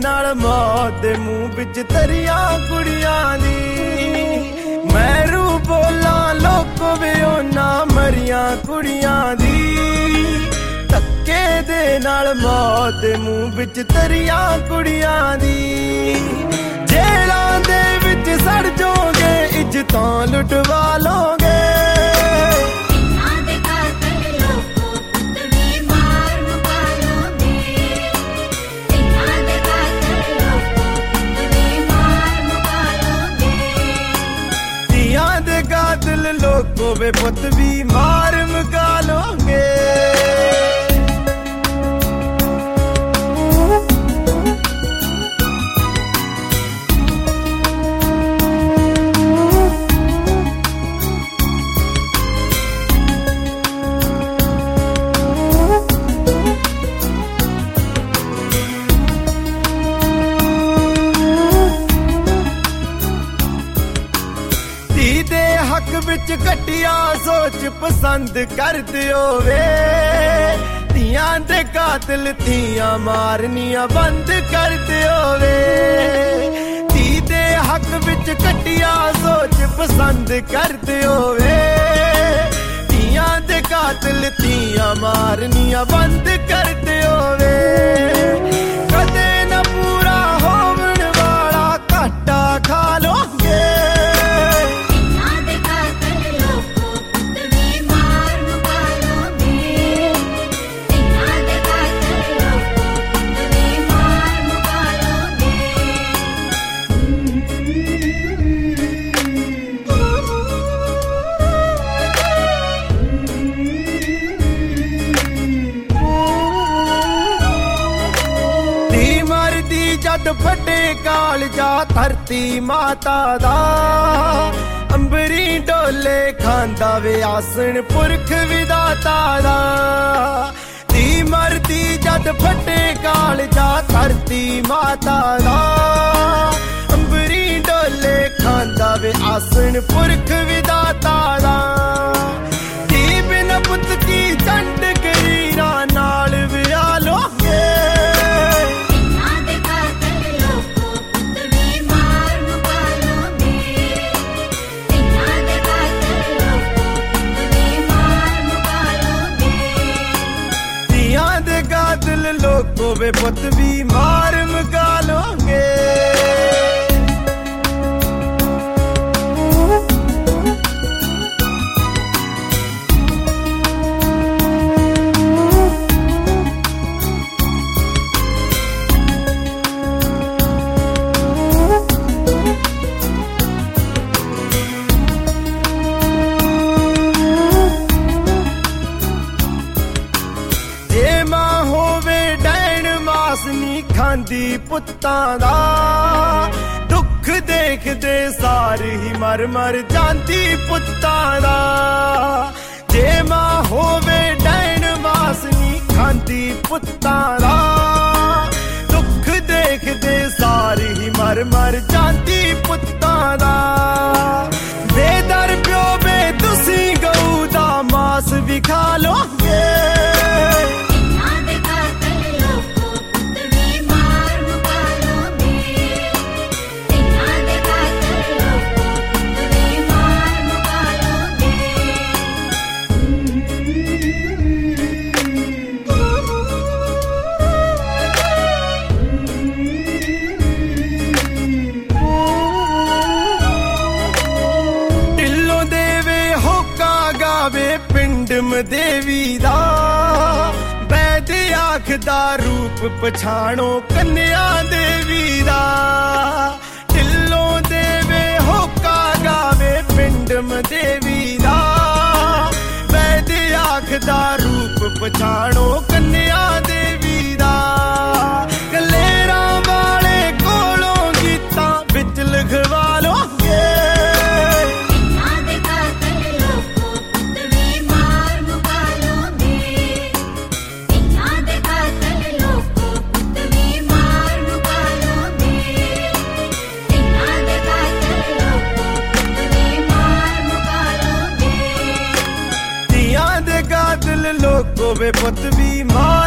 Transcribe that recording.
नाल मौत दे मुंह विच तरियां कुड़ियां दी। मैरू बोला लोको वे ओना मरियां कुड़ियां दी। धक्के दे नाल मौत दे मुंह विच तरियां कुड़ियां दी। जेलां दे विच सड़ जाओगे इज्जतां लुटवा लोगे। कातिल लोगों वे पुत भी मार मुका लोगे। हक विच घटिया सोच पसंद कर दियो वे। तियां दे कातिल तियां मारनियां बंद कर दियो वे। धी दे हक विच घटिया सोच पसंद कर दियो वे। तियां दे कातिल तियां मारनियां बंद कर दियो वे। कदे न पूरा होवन वाला घाटा खा लोगे। जद फटे कालजा धरती माता दा। अंबरी डोले खांदा वे आसन पुरख विदाता दा। धी मरदी जद फटे कालजा धरती माता दा। अंबरी डोले खांदा वे आसन पुरख विदाता दा। धी बिन पुत की चंड गरीरा नाल विया लोगे। कातिल लोगों वे पुत भी मार मुका लोगे। खांदी पुत्तां दा दुख देखदे सार ही मर मर जांदी पुत्तां दा। जे मां होवे डैन वासनी खांदी पुत्तां दा दुख देखदे सार ही मर मर जांदी पुत्तां दा। बेदर प्यो बे तुसी गऊ दा मास भी खा लोगे। देवी दा बैद आखदा रूप पछाणो कन्या देवी दा। ढिल्लों देवे होका गावे पिंडम देवी दा। बैद आखदा रूप पछाणो कन्या देवी दा। कलेरा वाले कोलों गीतां विच लिखवा लोगे। कातिल लोगों वे पुत भी मार